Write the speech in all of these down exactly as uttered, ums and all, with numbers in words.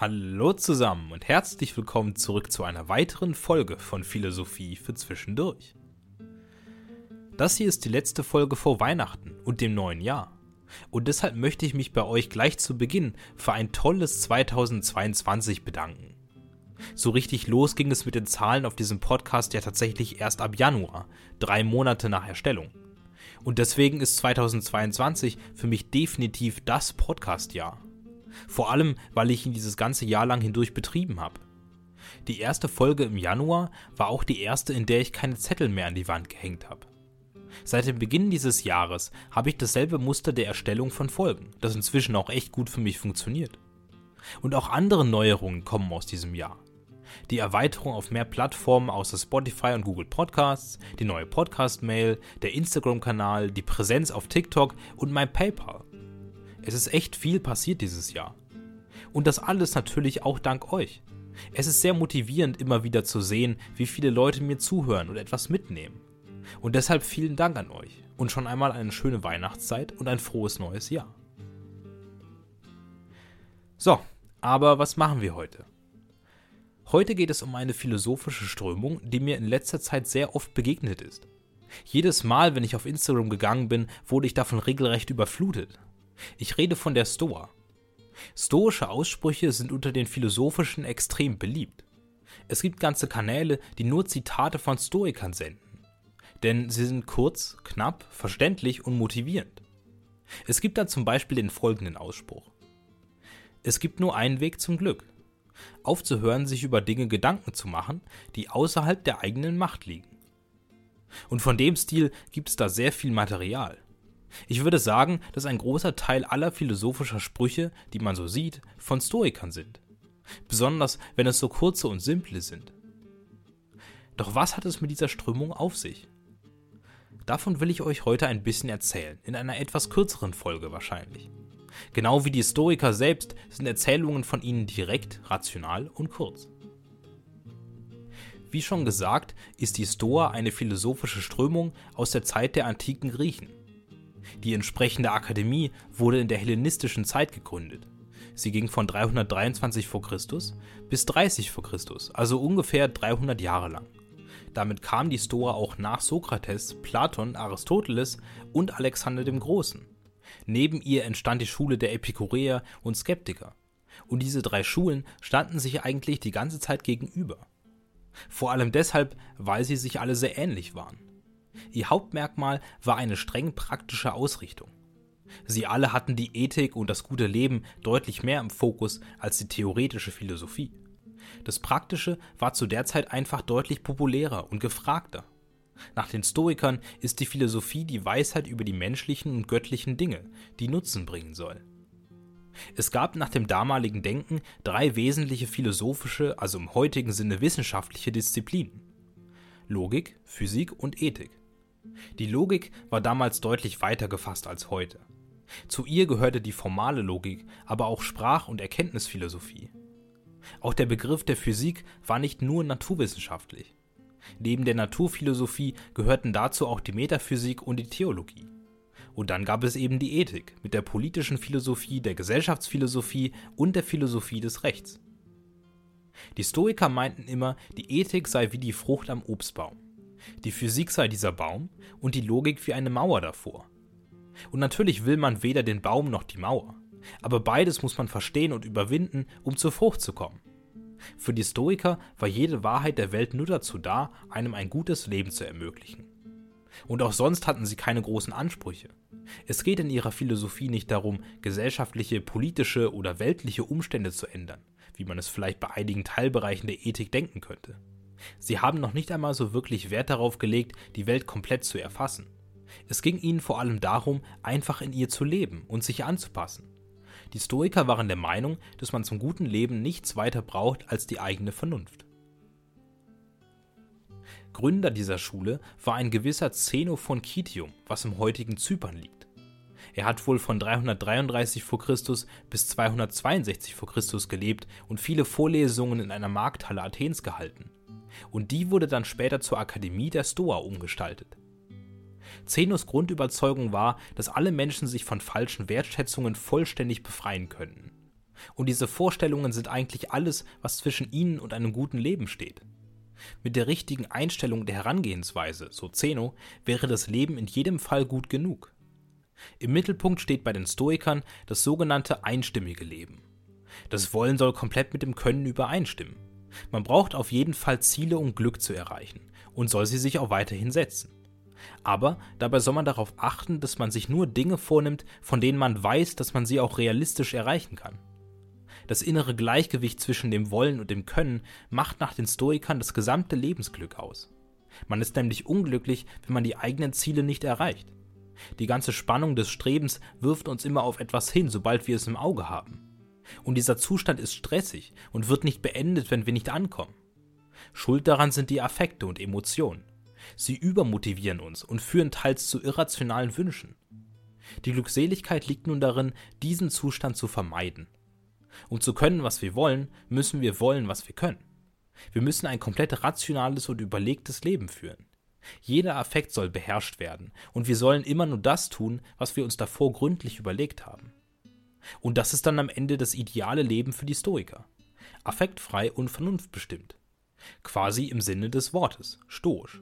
Hallo zusammen und herzlich willkommen zurück zu einer weiteren Folge von Philosophie für Zwischendurch. Das hier ist die letzte Folge vor Weihnachten und dem neuen Jahr. Und deshalb möchte ich mich bei euch gleich zu Beginn für ein tolles zweitausendzweiundzwanzig bedanken. So richtig los ging es mit den Zahlen auf diesem Podcast ja tatsächlich erst ab Januar, drei Monate nach Erstellung. Und deswegen ist zweitausendzweiundzwanzig für mich definitiv das Podcast-Jahr. Vor allem, weil ich ihn dieses ganze Jahr lang hindurch betrieben habe. Die erste Folge im Januar war auch die erste, in der ich keine Zettel mehr an die Wand gehängt habe. Seit dem Beginn dieses Jahres habe ich dasselbe Muster der Erstellung von Folgen, das inzwischen auch echt gut für mich funktioniert. Und auch andere Neuerungen kommen aus diesem Jahr. Die Erweiterung auf mehr Plattformen außer Spotify und Google Podcasts, die neue Podcast-Mail, der Instagram-Kanal, die Präsenz auf TikTok und mein PayPal. Es ist echt viel passiert dieses Jahr. Und das alles natürlich auch dank euch. Es ist sehr motivierend, immer wieder zu sehen, wie viele Leute mir zuhören und etwas mitnehmen. Und deshalb vielen Dank an euch und schon einmal eine schöne Weihnachtszeit und ein frohes neues Jahr. So, aber was machen wir heute? Heute geht es um eine philosophische Strömung, die mir in letzter Zeit sehr oft begegnet ist. Jedes Mal, wenn ich auf Instagram gegangen bin, wurde ich davon regelrecht überflutet. Ich rede von der Stoa. Stoische Aussprüche sind unter den Philosophischen extrem beliebt. Es gibt ganze Kanäle, die nur Zitate von Stoikern senden. Denn sie sind kurz, knapp, verständlich und motivierend. Es gibt da zum Beispiel den folgenden Ausspruch. Es gibt nur einen Weg zum Glück. Aufzuhören, sich über Dinge Gedanken zu machen, die außerhalb der eigenen Macht liegen. Und von dem Stil gibt es da sehr viel Material. Ich würde sagen, dass ein großer Teil aller philosophischer Sprüche, die man so sieht, von Stoikern sind. Besonders, wenn es so kurze und simple sind. Doch was hat es mit dieser Strömung auf sich? Davon will ich euch heute ein bisschen erzählen, in einer etwas kürzeren Folge wahrscheinlich. Genau wie die Stoiker selbst sind Erzählungen von ihnen direkt, rational und kurz. Wie schon gesagt, ist die Stoa eine philosophische Strömung aus der Zeit der antiken Griechen. Die entsprechende Akademie wurde in der hellenistischen Zeit gegründet. Sie ging von dreihundertdreiundzwanzig vor Christus bis dreißig vor Christus, also ungefähr dreihundert Jahre lang. Damit kam die Stoa auch nach Sokrates, Platon, Aristoteles und Alexander dem Großen. Neben ihr entstand die Schule der Epikureer und Skeptiker. Und diese drei Schulen standen sich eigentlich die ganze Zeit gegenüber. Vor allem deshalb, weil sie sich alle sehr ähnlich waren. Ihr Hauptmerkmal war eine streng praktische Ausrichtung. Sie alle hatten die Ethik und das gute Leben deutlich mehr im Fokus als die theoretische Philosophie. Das Praktische war zu der Zeit einfach deutlich populärer und gefragter. Nach den Stoikern ist die Philosophie die Weisheit über die menschlichen und göttlichen Dinge, die Nutzen bringen soll. Es gab nach dem damaligen Denken drei wesentliche philosophische, also im heutigen Sinne wissenschaftliche Disziplinen: Logik, Physik und Ethik. Die Logik war damals deutlich weiter gefasst als heute. Zu ihr gehörte die formale Logik, aber auch Sprach- und Erkenntnisphilosophie. Auch der Begriff der Physik war nicht nur naturwissenschaftlich. Neben der Naturphilosophie gehörten dazu auch die Metaphysik und die Theologie. Und dann gab es eben die Ethik mit der politischen Philosophie, der Gesellschaftsphilosophie und der Philosophie des Rechts. Die Stoiker meinten immer, die Ethik sei wie die Frucht am Obstbaum, die Physik sei dieser Baum und die Logik wie eine Mauer davor. Und natürlich will man weder den Baum noch die Mauer, aber beides muss man verstehen und überwinden, um zur Frucht zu kommen. Für die Stoiker war jede Wahrheit der Welt nur dazu da, einem ein gutes Leben zu ermöglichen. Und auch sonst hatten sie keine großen Ansprüche. Es geht in ihrer Philosophie nicht darum, gesellschaftliche, politische oder weltliche Umstände zu ändern, wie man es vielleicht bei einigen Teilbereichen der Ethik denken könnte. Sie haben noch nicht einmal so wirklich Wert darauf gelegt, die Welt komplett zu erfassen. Es ging ihnen vor allem darum, einfach in ihr zu leben und sich anzupassen. Die Stoiker waren der Meinung, dass man zum guten Leben nichts weiter braucht als die eigene Vernunft. Gründer dieser Schule war ein gewisser Zeno von Citium, was im heutigen Zypern liegt. Er hat wohl von dreihundertdreiunddreißig vor Christus bis zweihundertzweiundsechzig vor Christus gelebt und viele Vorlesungen in einer Markthalle Athens gehalten. Und die wurde dann später zur Akademie der Stoa umgestaltet. Zenos Grundüberzeugung war, dass alle Menschen sich von falschen Wertschätzungen vollständig befreien könnten. Und diese Vorstellungen sind eigentlich alles, was zwischen ihnen und einem guten Leben steht. Mit der richtigen Einstellung der Herangehensweise, so Zeno, wäre das Leben in jedem Fall gut genug. Im Mittelpunkt steht bei den Stoikern das sogenannte einstimmige Leben. Das Wollen soll komplett mit dem Können übereinstimmen. Man braucht auf jeden Fall Ziele, um Glück zu erreichen, und soll sie sich auch weiterhin setzen. Aber dabei soll man darauf achten, dass man sich nur Dinge vornimmt, von denen man weiß, dass man sie auch realistisch erreichen kann. Das innere Gleichgewicht zwischen dem Wollen und dem Können macht nach den Stoikern das gesamte Lebensglück aus. Man ist nämlich unglücklich, wenn man die eigenen Ziele nicht erreicht. Die ganze Spannung des Strebens wirft uns immer auf etwas hin, sobald wir es im Auge haben. Und dieser Zustand ist stressig und wird nicht beendet, wenn wir nicht ankommen. Schuld daran sind die Affekte und Emotionen. Sie übermotivieren uns und führen teils zu irrationalen Wünschen. Die Glückseligkeit liegt nun darin, diesen Zustand zu vermeiden. Um zu können, was wir wollen, müssen wir wollen, was wir können. Wir müssen ein komplett rationales und überlegtes Leben führen. Jeder Affekt soll beherrscht werden und wir sollen immer nur das tun, was wir uns davor gründlich überlegt haben. Und das ist dann am Ende das ideale Leben für die Stoiker. Affektfrei und vernunftbestimmt. Quasi im Sinne des Wortes, stoisch.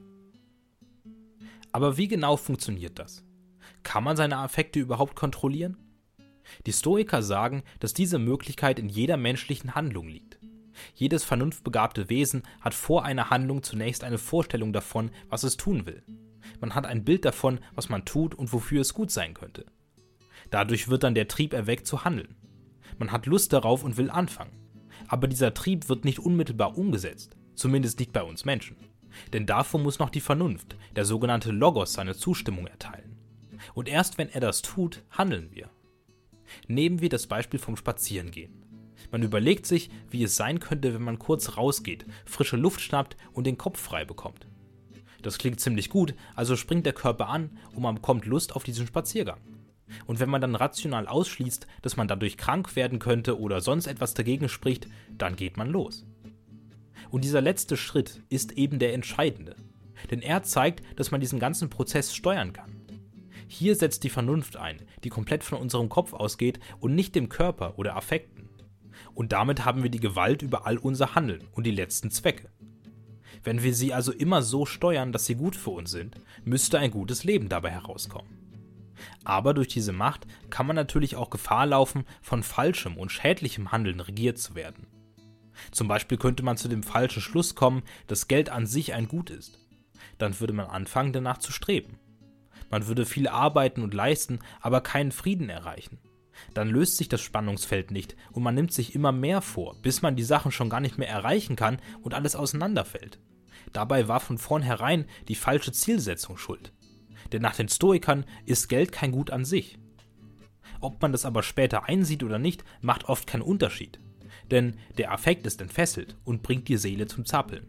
Aber wie genau funktioniert das? Kann man seine Affekte überhaupt kontrollieren? Die Stoiker sagen, dass diese Möglichkeit in jeder menschlichen Handlung liegt. Jedes vernunftbegabte Wesen hat vor einer Handlung zunächst eine Vorstellung davon, was es tun will. Man hat ein Bild davon, was man tut und wofür es gut sein könnte. Dadurch wird dann der Trieb erweckt zu handeln. Man hat Lust darauf und will anfangen. Aber dieser Trieb wird nicht unmittelbar umgesetzt, zumindest nicht bei uns Menschen. Denn davor muss noch die Vernunft, der sogenannte Logos, seine Zustimmung erteilen. Und erst wenn er das tut, handeln wir. Nehmen wir das Beispiel vom Spazierengehen. Man überlegt sich, wie es sein könnte, wenn man kurz rausgeht, frische Luft schnappt und den Kopf frei bekommt. Das klingt ziemlich gut, also springt der Körper an und man bekommt Lust auf diesen Spaziergang. Und wenn man dann rational ausschließt, dass man dadurch krank werden könnte oder sonst etwas dagegen spricht, dann geht man los. Und dieser letzte Schritt ist eben der entscheidende, denn er zeigt, dass man diesen ganzen Prozess steuern kann. Hier setzt die Vernunft ein, die komplett von unserem Kopf ausgeht und nicht dem Körper oder Affekten. Und damit haben wir die Gewalt über all unser Handeln und die letzten Zwecke. Wenn wir sie also immer so steuern, dass sie gut für uns sind, müsste ein gutes Leben dabei herauskommen. Aber durch diese Macht kann man natürlich auch Gefahr laufen, von falschem und schädlichem Handeln regiert zu werden. Zum Beispiel könnte man zu dem falschen Schluss kommen, dass Geld an sich ein Gut ist. Dann würde man anfangen, danach zu streben. Man würde viel arbeiten und leisten, aber keinen Frieden erreichen. Dann löst sich das Spannungsfeld nicht und man nimmt sich immer mehr vor, bis man die Sachen schon gar nicht mehr erreichen kann und alles auseinanderfällt. Dabei war von vornherein die falsche Zielsetzung schuld. Denn nach den Stoikern ist Geld kein Gut an sich. Ob man das aber später einsieht oder nicht, macht oft keinen Unterschied. Denn der Affekt ist entfesselt und bringt die Seele zum Zappeln.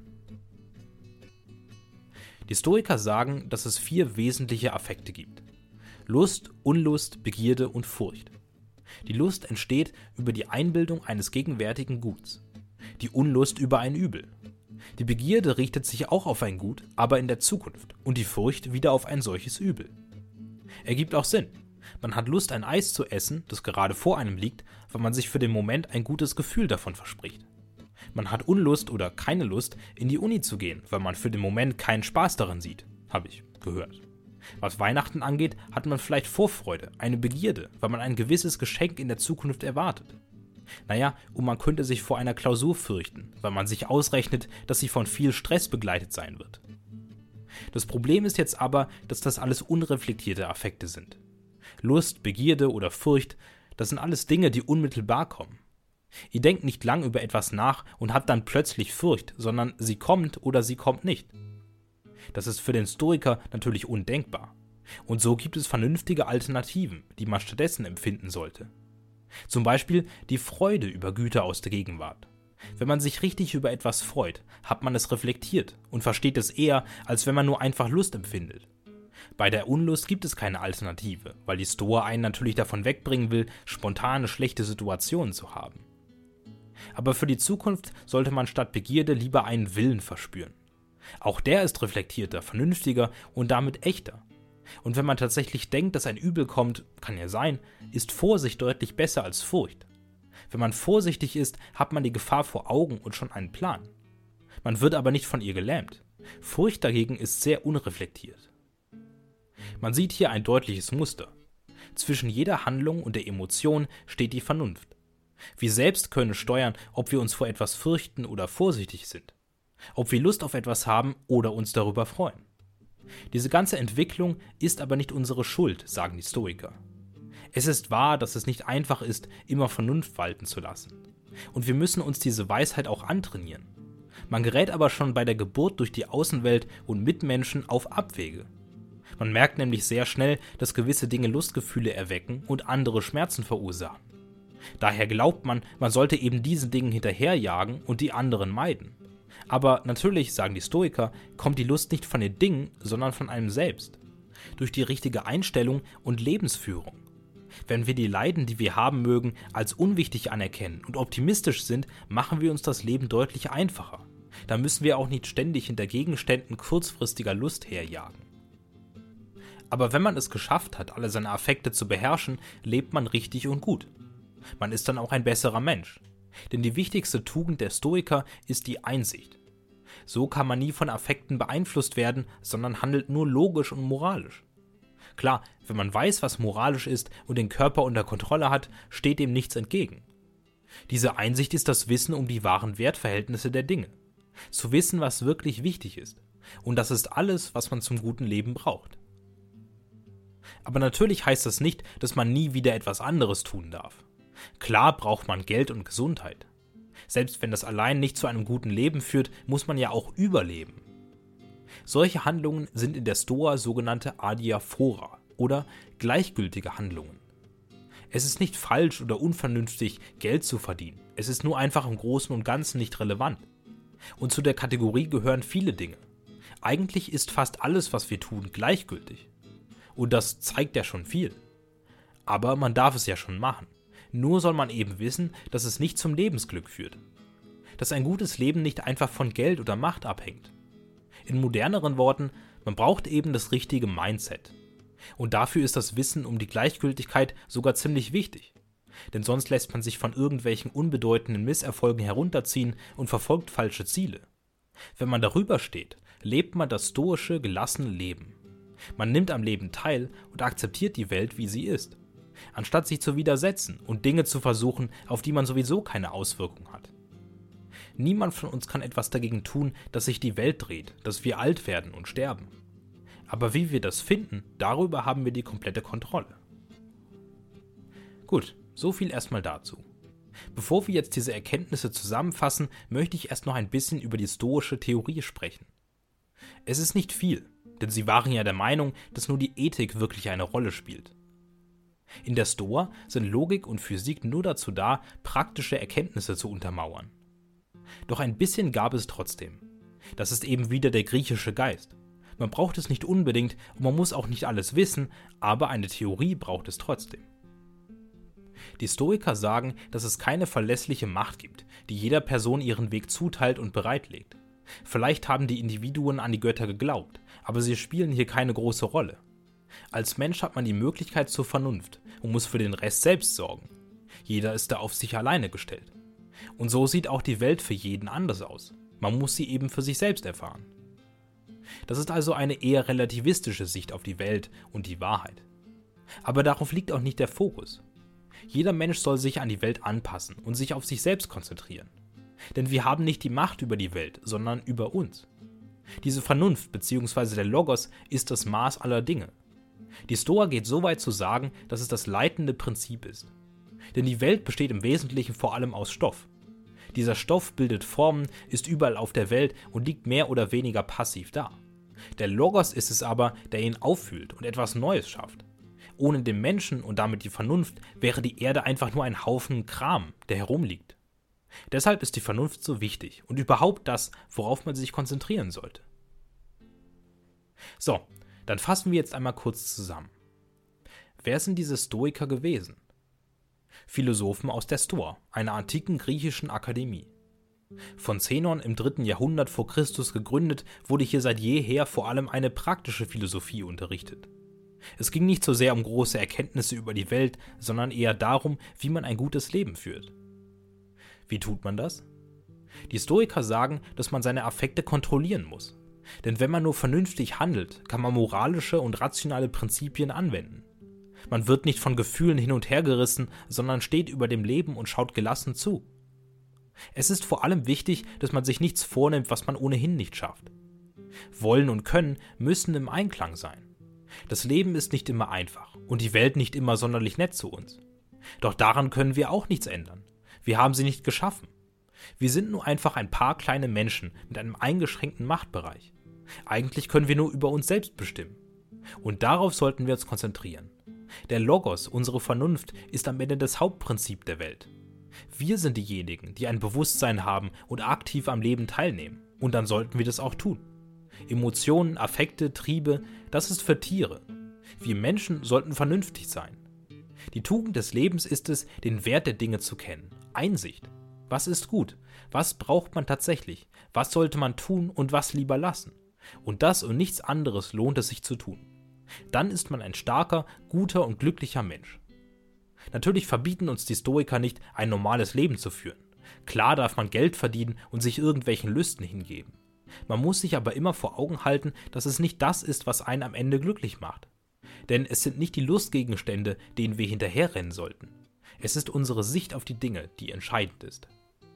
Die Stoiker sagen, dass es vier wesentliche Affekte gibt. Lust, Unlust, Begierde und Furcht. Die Lust entsteht über die Einbildung eines gegenwärtigen Guts. Die Unlust über ein Übel. Die Begierde richtet sich auch auf ein Gut, aber in der Zukunft, und die Furcht wieder auf ein solches Übel. Ergibt auch Sinn. Man hat Lust, ein Eis zu essen, das gerade vor einem liegt, weil man sich für den Moment ein gutes Gefühl davon verspricht. Man hat Unlust oder keine Lust, in die Uni zu gehen, weil man für den Moment keinen Spaß daran sieht, habe ich gehört. Was Weihnachten angeht, hat man vielleicht Vorfreude, eine Begierde, weil man ein gewisses Geschenk in der Zukunft erwartet. Naja, und man könnte sich vor einer Klausur fürchten, weil man sich ausrechnet, dass sie von viel Stress begleitet sein wird. Das Problem ist jetzt aber, dass das alles unreflektierte Affekte sind. Lust, Begierde oder Furcht, das sind alles Dinge, die unmittelbar kommen. Ihr denkt nicht lang über etwas nach und habt dann plötzlich Furcht, sondern sie kommt oder sie kommt nicht. Das ist für den Stoiker natürlich undenkbar. Und so gibt es vernünftige Alternativen, die man stattdessen empfinden sollte. Zum Beispiel die Freude über Güter aus der Gegenwart. Wenn man sich richtig über etwas freut, hat man es reflektiert und versteht es eher, als wenn man nur einfach Lust empfindet. Bei der Unlust gibt es keine Alternative, weil die Stoa einen natürlich davon wegbringen will, spontane schlechte Situationen zu haben. Aber für die Zukunft sollte man statt Begierde lieber einen Willen verspüren. Auch der ist reflektierter, vernünftiger und damit echter. Und wenn man tatsächlich denkt, dass ein Übel kommt, kann ja sein, ist Vorsicht deutlich besser als Furcht. Wenn man vorsichtig ist, hat man die Gefahr vor Augen und schon einen Plan. Man wird aber nicht von ihr gelähmt. Furcht dagegen ist sehr unreflektiert. Man sieht hier ein deutliches Muster. Zwischen jeder Handlung und der Emotion steht die Vernunft. Wir selbst können steuern, ob wir uns vor etwas fürchten oder vorsichtig sind, ob wir Lust auf etwas haben oder uns darüber freuen. Diese ganze Entwicklung ist aber nicht unsere Schuld, sagen die Stoiker. Es ist wahr, dass es nicht einfach ist, immer Vernunft walten zu lassen. Und wir müssen uns diese Weisheit auch antrainieren. Man gerät aber schon bei der Geburt durch die Außenwelt und Mitmenschen auf Abwege. Man merkt nämlich sehr schnell, dass gewisse Dinge Lustgefühle erwecken und andere Schmerzen verursachen. Daher glaubt man, man sollte eben diesen Dingen hinterherjagen und die anderen meiden. Aber natürlich, sagen die Stoiker, kommt die Lust nicht von den Dingen, sondern von einem selbst. Durch die richtige Einstellung und Lebensführung. Wenn wir die Leiden, die wir haben mögen, als unwichtig anerkennen und optimistisch sind, machen wir uns das Leben deutlich einfacher. Da müssen wir auch nicht ständig hinter Gegenständen kurzfristiger Lust herjagen. Aber wenn man es geschafft hat, alle seine Affekte zu beherrschen, lebt man richtig und gut. Man ist dann auch ein besserer Mensch. Denn die wichtigste Tugend der Stoiker ist die Einsicht. So kann man nie von Affekten beeinflusst werden, sondern handelt nur logisch und moralisch. Klar, wenn man weiß, was moralisch ist und den Körper unter Kontrolle hat, steht dem nichts entgegen. Diese Einsicht ist das Wissen um die wahren Wertverhältnisse der Dinge. Zu wissen, was wirklich wichtig ist. Und das ist alles, was man zum guten Leben braucht. Aber natürlich heißt das nicht, dass man nie wieder etwas anderes tun darf. Klar braucht man Geld und Gesundheit. Selbst wenn das allein nicht zu einem guten Leben führt, muss man ja auch überleben. Solche Handlungen sind in der Stoa sogenannte Adiaphora oder gleichgültige Handlungen. Es ist nicht falsch oder unvernünftig, Geld zu verdienen. Es ist nur einfach im Großen und Ganzen nicht relevant. Und zu der Kategorie gehören viele Dinge. Eigentlich ist fast alles, was wir tun, gleichgültig. Und das zeigt ja schon viel. Aber man darf es ja schon machen. Nur soll man eben wissen, dass es nicht zum Lebensglück führt. Dass ein gutes Leben nicht einfach von Geld oder Macht abhängt. In moderneren Worten, man braucht eben das richtige Mindset. Und dafür ist das Wissen um die Gleichgültigkeit sogar ziemlich wichtig. Denn sonst lässt man sich von irgendwelchen unbedeutenden Misserfolgen herunterziehen und verfolgt falsche Ziele. Wenn man darüber steht, lebt man das stoische, gelassene Leben. Man nimmt am Leben teil und akzeptiert die Welt, wie sie ist, anstatt sich zu widersetzen und Dinge zu versuchen, auf die man sowieso keine Auswirkung hat. Niemand von uns kann etwas dagegen tun, dass sich die Welt dreht, dass wir alt werden und sterben. Aber wie wir das finden, darüber haben wir die komplette Kontrolle. Gut, so viel erstmal dazu. Bevor wir jetzt diese Erkenntnisse zusammenfassen, möchte ich erst noch ein bisschen über die stoische Theorie sprechen. Es ist nicht viel, denn sie waren ja der Meinung, dass nur die Ethik wirklich eine Rolle spielt. In der Stoa sind Logik und Physik nur dazu da, praktische Erkenntnisse zu untermauern. Doch ein bisschen gab es trotzdem. Das ist eben wieder der griechische Geist. Man braucht es nicht unbedingt und man muss auch nicht alles wissen, aber eine Theorie braucht es trotzdem. Die Stoiker sagen, dass es keine verlässliche Macht gibt, die jeder Person ihren Weg zuteilt und bereitlegt. Vielleicht haben die Individuen an die Götter geglaubt, aber sie spielen hier keine große Rolle. Als Mensch hat man die Möglichkeit zur Vernunft und muss für den Rest selbst sorgen. Jeder ist da auf sich alleine gestellt. Und so sieht auch die Welt für jeden anders aus. Man muss sie eben für sich selbst erfahren. Das ist also eine eher relativistische Sicht auf die Welt und die Wahrheit. Aber darauf liegt auch nicht der Fokus. Jeder Mensch soll sich an die Welt anpassen und sich auf sich selbst konzentrieren. Denn wir haben nicht die Macht über die Welt, sondern über uns. Diese Vernunft bzw. der Logos ist das Maß aller Dinge. Die Stoa geht so weit zu sagen, dass es das leitende Prinzip ist. Denn die Welt besteht im Wesentlichen vor allem aus Stoff. Dieser Stoff bildet Formen, ist überall auf der Welt und liegt mehr oder weniger passiv da. Der Logos ist es aber, der ihn auffüllt und etwas Neues schafft. Ohne den Menschen und damit die Vernunft wäre die Erde einfach nur ein Haufen Kram, der herumliegt. Deshalb ist die Vernunft so wichtig und überhaupt das, worauf man sich konzentrieren sollte. So, dann fassen wir jetzt einmal kurz zusammen. Wer sind diese Stoiker gewesen? Philosophen aus der Stoa, einer antiken griechischen Akademie. Von Zenon im dritten Jahrhundert vor Christus gegründet, wurde hier seit jeher vor allem eine praktische Philosophie unterrichtet. Es ging nicht so sehr um große Erkenntnisse über die Welt, sondern eher darum, wie man ein gutes Leben führt. Wie tut man das? Die Stoiker sagen, dass man seine Affekte kontrollieren muss. Denn wenn man nur vernünftig handelt, kann man moralische und rationale Prinzipien anwenden. Man wird nicht von Gefühlen hin und her gerissen, sondern steht über dem Leben und schaut gelassen zu. Es ist vor allem wichtig, dass man sich nichts vornimmt, was man ohnehin nicht schafft. Wollen und Können müssen im Einklang sein. Das Leben ist nicht immer einfach und die Welt nicht immer sonderlich nett zu uns. Doch daran können wir auch nichts ändern. Wir haben sie nicht geschaffen. Wir sind nur einfach ein paar kleine Menschen mit einem eingeschränkten Machtbereich. Eigentlich können wir nur über uns selbst bestimmen. Und darauf sollten wir uns konzentrieren. Der Logos, unsere Vernunft, ist am Ende das Hauptprinzip der Welt. Wir sind diejenigen, die ein Bewusstsein haben und aktiv am Leben teilnehmen. Und dann sollten wir das auch tun. Emotionen, Affekte, Triebe, das ist für Tiere. Wir Menschen sollten vernünftig sein. Die Tugend des Lebens ist es, den Wert der Dinge zu kennen. Einsicht. Was ist gut? Was braucht man tatsächlich? Was sollte man tun und was lieber lassen? Und das und nichts anderes lohnt es sich zu tun. Dann ist man ein starker, guter und glücklicher Mensch. Natürlich verbieten uns die Stoiker nicht, ein normales Leben zu führen. Klar darf man Geld verdienen und sich irgendwelchen Lüsten hingeben. Man muss sich aber immer vor Augen halten, dass es nicht das ist, was einen am Ende glücklich macht. Denn es sind nicht die Lustgegenstände, denen wir hinterherrennen sollten. Es ist unsere Sicht auf die Dinge, die entscheidend ist.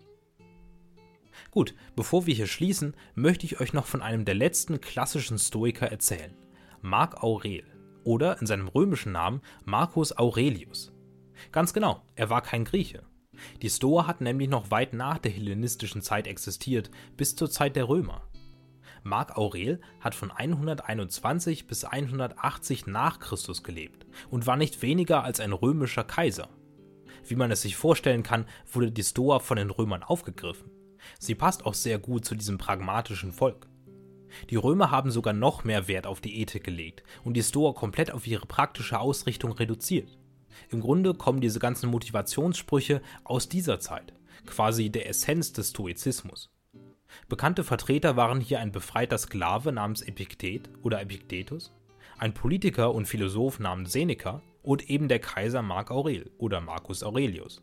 Gut, bevor wir hier schließen, möchte ich euch noch von einem der letzten klassischen Stoiker erzählen, Marc Aurel, oder in seinem römischen Namen Marcus Aurelius. Ganz genau, er war kein Grieche. Die Stoa hat nämlich noch weit nach der hellenistischen Zeit existiert, bis zur Zeit der Römer. Marc Aurel hat von hunderteinundzwanzig bis hundertachtzig nach Christus gelebt und war nicht weniger als ein römischer Kaiser. Wie man es sich vorstellen kann, wurde die Stoa von den Römern aufgegriffen. Sie passt auch sehr gut zu diesem pragmatischen Volk. Die Römer haben sogar noch mehr Wert auf die Ethik gelegt und die Stoa komplett auf ihre praktische Ausrichtung reduziert. Im Grunde kommen diese ganzen Motivationssprüche aus dieser Zeit, quasi der Essenz des Stoizismus. Bekannte Vertreter waren hier ein befreiter Sklave namens Epiktet oder Epiktetus, ein Politiker und Philosoph namens Seneca und eben der Kaiser Marc Aurel oder Marcus Aurelius.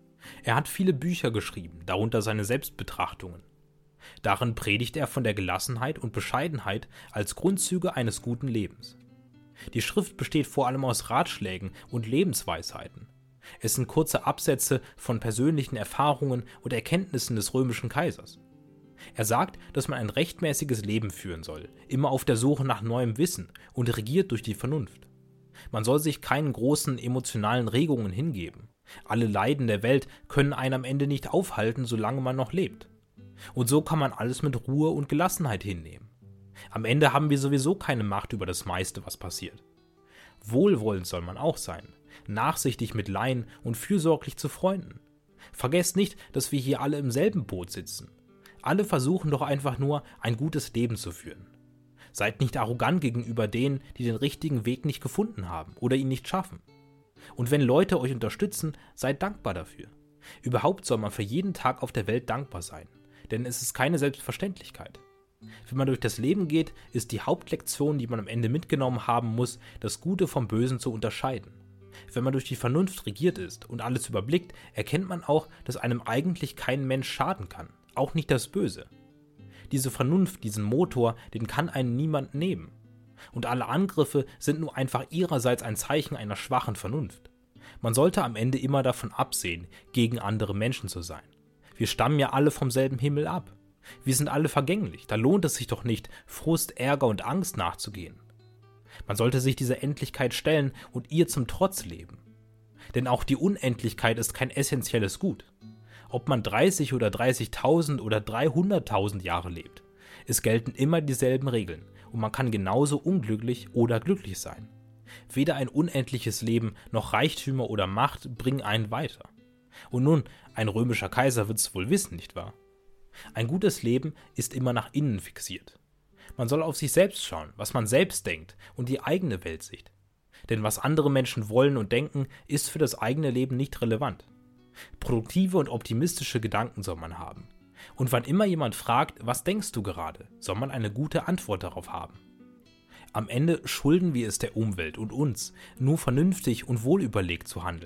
Er hat viele Bücher geschrieben, darunter seine Selbstbetrachtungen. Darin predigt er von der Gelassenheit und Bescheidenheit als Grundzüge eines guten Lebens. Die Schrift besteht vor allem aus Ratschlägen und Lebensweisheiten. Es sind kurze Absätze von persönlichen Erfahrungen und Erkenntnissen des römischen Kaisers. Er sagt, dass man ein rechtmäßiges Leben führen soll, immer auf der Suche nach neuem Wissen und regiert durch die Vernunft. Man soll sich keinen großen emotionalen Regungen hingeben. Alle Leiden der Welt können einen am Ende nicht aufhalten, solange man noch lebt. Und so kann man alles mit Ruhe und Gelassenheit hinnehmen. Am Ende haben wir sowieso keine Macht über das meiste, was passiert. Wohlwollend soll man auch sein, nachsichtig mit Laien und fürsorglich zu Freunden. Vergesst nicht, dass wir hier alle im selben Boot sitzen. Alle versuchen doch einfach nur, ein gutes Leben zu führen. Seid nicht arrogant gegenüber denen, die den richtigen Weg nicht gefunden haben oder ihn nicht schaffen. Und wenn Leute euch unterstützen, seid dankbar dafür. Überhaupt soll man für jeden Tag auf der Welt dankbar sein, denn es ist keine Selbstverständlichkeit. Wenn man durch das Leben geht, ist die Hauptlektion, die man am Ende mitgenommen haben muss, das Gute vom Bösen zu unterscheiden. Wenn man durch die Vernunft regiert ist und alles überblickt, erkennt man auch, dass einem eigentlich kein Mensch schaden kann, auch nicht das Böse. Diese Vernunft, diesen Motor, den kann einen niemand nehmen. Und alle Angriffe sind nur einfach ihrerseits ein Zeichen einer schwachen Vernunft. Man sollte am Ende immer davon absehen, gegen andere Menschen zu sein. Wir stammen ja alle vom selben Himmel ab. Wir sind alle vergänglich, da lohnt es sich doch nicht, Frust, Ärger und Angst nachzugehen. Man sollte sich dieser Endlichkeit stellen und ihr zum Trotz leben. Denn auch die Unendlichkeit ist kein essentielles Gut. Ob man dreißig oder dreißigtausend oder dreihunderttausend Jahre lebt, es gelten immer dieselben Regeln und man kann genauso unglücklich oder glücklich sein. Weder ein unendliches Leben noch Reichtümer oder Macht bringen einen weiter. Und nun, ein römischer Kaiser wird es wohl wissen, nicht wahr? Ein gutes Leben ist immer nach innen fixiert. Man soll auf sich selbst schauen, was man selbst denkt und die eigene Weltsicht. Denn was andere Menschen wollen und denken, ist für das eigene Leben nicht relevant. Produktive und optimistische Gedanken soll man haben. Und wann immer jemand fragt, was denkst du gerade, soll man eine gute Antwort darauf haben. Am Ende schulden wir es der Umwelt und uns, nur vernünftig und wohlüberlegt zu handeln.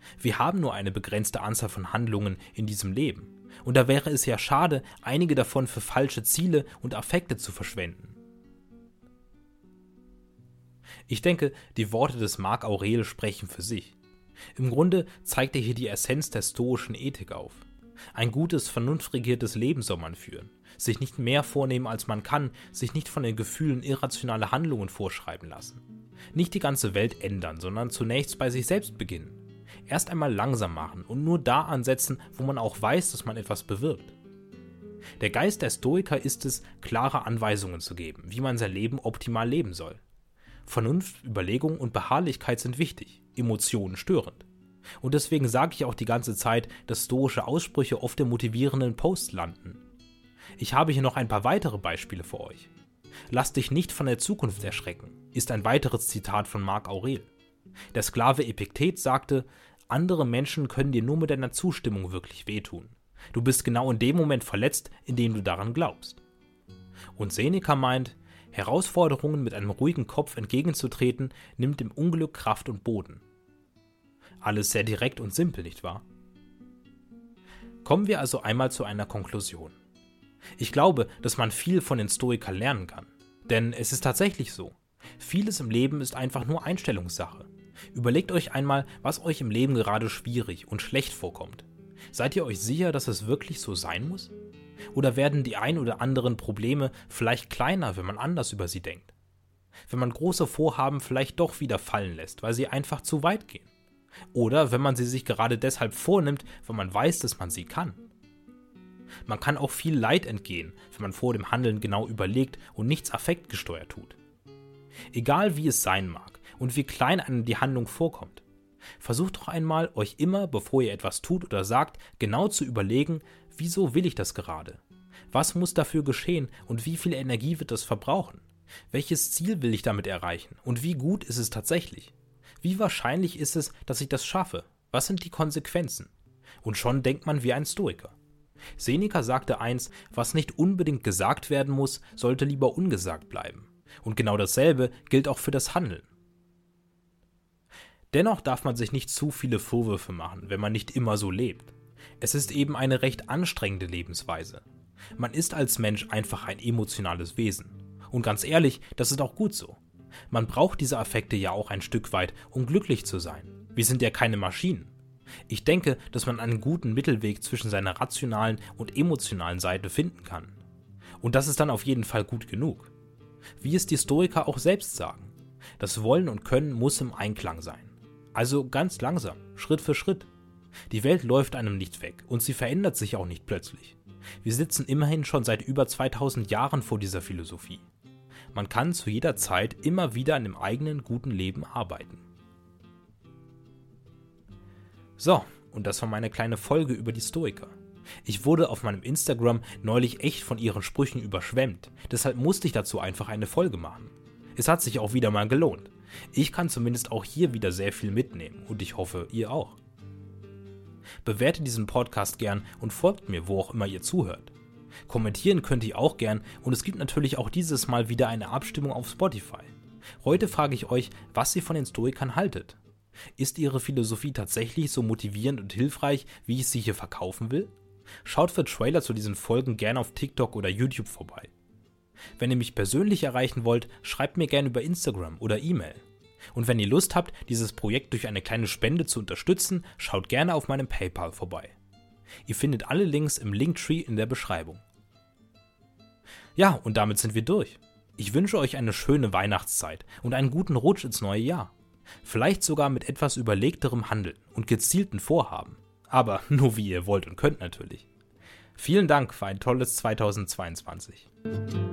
Wir haben nur eine begrenzte Anzahl von Handlungen in diesem Leben. Und da wäre es ja schade, einige davon für falsche Ziele und Affekte zu verschwenden. Ich denke, die Worte des Marc Aurel sprechen für sich. Im Grunde zeigt er hier die Essenz der stoischen Ethik auf. Ein gutes, vernunftregiertes Leben soll man führen, sich nicht mehr vornehmen, als man kann, sich nicht von den Gefühlen irrationale Handlungen vorschreiben lassen. Nicht die ganze Welt ändern, sondern zunächst bei sich selbst beginnen. Erst einmal langsam machen und nur da ansetzen, wo man auch weiß, dass man etwas bewirkt. Der Geist der Stoiker ist es, klare Anweisungen zu geben, wie man sein Leben optimal leben soll. Vernunft, Überlegung und Beharrlichkeit sind wichtig, Emotionen störend. Und deswegen sage ich auch die ganze Zeit, dass stoische Aussprüche oft im motivierenden Post landen. Ich habe hier noch ein paar weitere Beispiele für euch. Lass dich nicht von der Zukunft erschrecken, ist ein weiteres Zitat von Marc Aurel. Der Sklave Epiktet sagte, andere Menschen können dir nur mit deiner Zustimmung wirklich wehtun. Du bist genau in dem Moment verletzt, in dem du daran glaubst. Und Seneca meint, Herausforderungen mit einem ruhigen Kopf entgegenzutreten, nimmt dem Unglück Kraft und Boden. Alles sehr direkt und simpel, nicht wahr? Kommen wir also einmal zu einer Konklusion. Ich glaube, dass man viel von den Stoikern lernen kann. Denn es ist tatsächlich so. Vieles im Leben ist einfach nur Einstellungssache. Überlegt euch einmal, was euch im Leben gerade schwierig und schlecht vorkommt. Seid ihr euch sicher, dass es wirklich so sein muss? Oder werden die ein oder anderen Probleme vielleicht kleiner, wenn man anders über sie denkt? Wenn man große Vorhaben vielleicht doch wieder fallen lässt, weil sie einfach zu weit gehen? Oder wenn man sie sich gerade deshalb vornimmt, weil man weiß, dass man sie kann? Man kann auch viel Leid entgehen, wenn man vor dem Handeln genau überlegt und nichts affektgesteuert tut. Egal wie es sein mag und wie klein einem die Handlung vorkommt. Versucht doch einmal, euch immer, bevor ihr etwas tut oder sagt, genau zu überlegen, wieso will ich das gerade? Was muss dafür geschehen und wie viel Energie wird das verbrauchen? Welches Ziel will ich damit erreichen und wie gut ist es tatsächlich? Wie wahrscheinlich ist es, dass ich das schaffe? Was sind die Konsequenzen? Und schon denkt man wie ein Stoiker. Seneca sagte einst, was nicht unbedingt gesagt werden muss, sollte lieber ungesagt bleiben. Und genau dasselbe gilt auch für das Handeln. Dennoch darf man sich nicht zu viele Vorwürfe machen, wenn man nicht immer so lebt. Es ist eben eine recht anstrengende Lebensweise. Man ist als Mensch einfach ein emotionales Wesen. Und ganz ehrlich, das ist auch gut so. Man braucht diese Affekte ja auch ein Stück weit, um glücklich zu sein. Wir sind ja keine Maschinen. Ich denke, dass man einen guten Mittelweg zwischen seiner rationalen und emotionalen Seite finden kann. Und das ist dann auf jeden Fall gut genug. Wie es die Stoiker auch selbst sagen, das Wollen und Können muss im Einklang sein. Also ganz langsam, Schritt für Schritt. Die Welt läuft einem nicht weg und sie verändert sich auch nicht plötzlich. Wir sitzen immerhin schon seit über zweitausend Jahren vor dieser Philosophie. Man kann zu jeder Zeit immer wieder an dem eigenen guten Leben arbeiten. So, und das war meine kleine Folge über die Stoiker. Ich wurde auf meinem Instagram neulich echt von ihren Sprüchen überschwemmt, deshalb musste ich dazu einfach eine Folge machen. Es hat sich auch wieder mal gelohnt. Ich kann zumindest auch hier wieder sehr viel mitnehmen und ich hoffe, ihr auch. Bewertet diesen Podcast gern und folgt mir, wo auch immer ihr zuhört. Kommentieren könnt ihr auch gern und es gibt natürlich auch dieses Mal wieder eine Abstimmung auf Spotify. Heute frage ich euch, was ihr von den Stoikern haltet. Ist ihre Philosophie tatsächlich so motivierend und hilfreich, wie ich sie hier verkaufen will? Schaut für Trailer zu diesen Folgen gerne auf TikTok oder YouTube vorbei. Wenn ihr mich persönlich erreichen wollt, schreibt mir gerne über Instagram oder E-Mail. Und wenn ihr Lust habt, dieses Projekt durch eine kleine Spende zu unterstützen, schaut gerne auf meinem PayPal vorbei. Ihr findet alle Links im Linktree in der Beschreibung. Ja, und damit sind wir durch. Ich wünsche euch eine schöne Weihnachtszeit und einen guten Rutsch ins neue Jahr. Vielleicht sogar mit etwas überlegterem Handeln und gezielten Vorhaben. Aber nur wie ihr wollt und könnt natürlich. Vielen Dank für ein tolles zweitausendzweiundzwanzig.